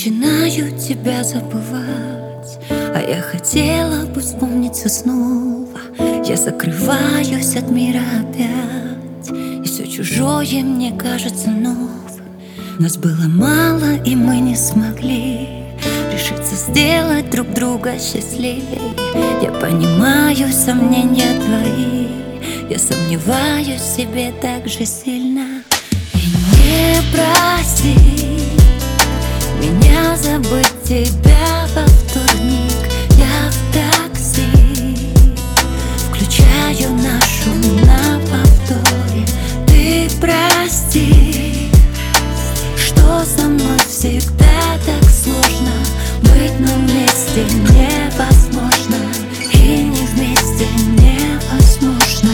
начинаю тебя забывать, а я хотела бы вспомнить все снова. Я закрываюсь от мира опять, и все чужое мне кажется новым. Нас было мало, и мы не смогли решиться сделать друг друга счастливее. Я понимаю сомнения твои, я сомневаюсь в себе так же сильно. И не проси меня забыть тебя во вторник. Я в такси включаю нашу на повторе. Ты прости, что со мной всегда так сложно быть, но вместе невозможно, и не вместе невозможно.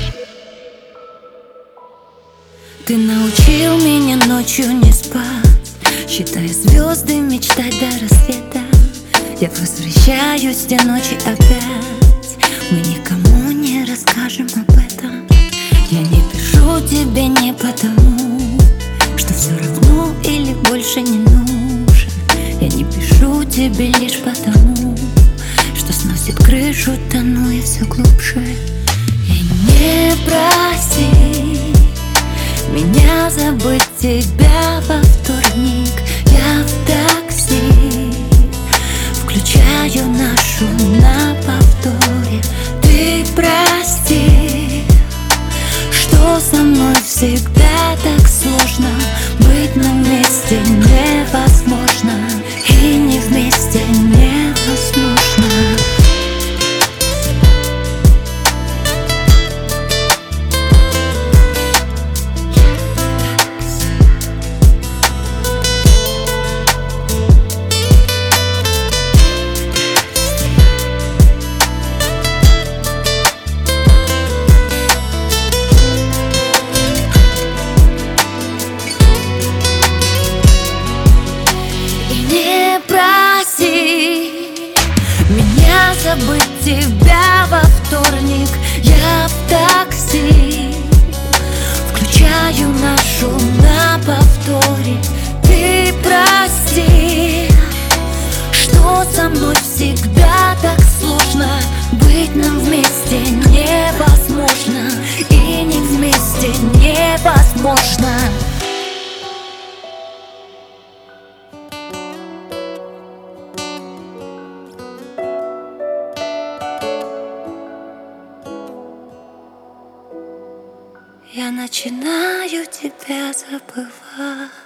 Ты научил меня ночью не спать, считая звезды, мечтать до рассвета. Я возвращаюсь в те ночи опять, мы никому не расскажем об этом. Я не пишу тебе не потому, что все равно или больше не нужен. Я не пишу тебе лишь потому, что сносит крышу, тону я все глубже. И не проси меня забыть тебя во вторник. Я в такси включаю нашу на повторе. Ты прости, что со мной всегда так сложно быть, но вместе невозможно, и не вместе невозможно. Забыть тебя во вторник. Я в такси включаю нашу на повторе. Ты прости, что со мной всегда так сложно быть, нам вместе невозможно, и не вместе невозможно. Я начинаю тебя забывать.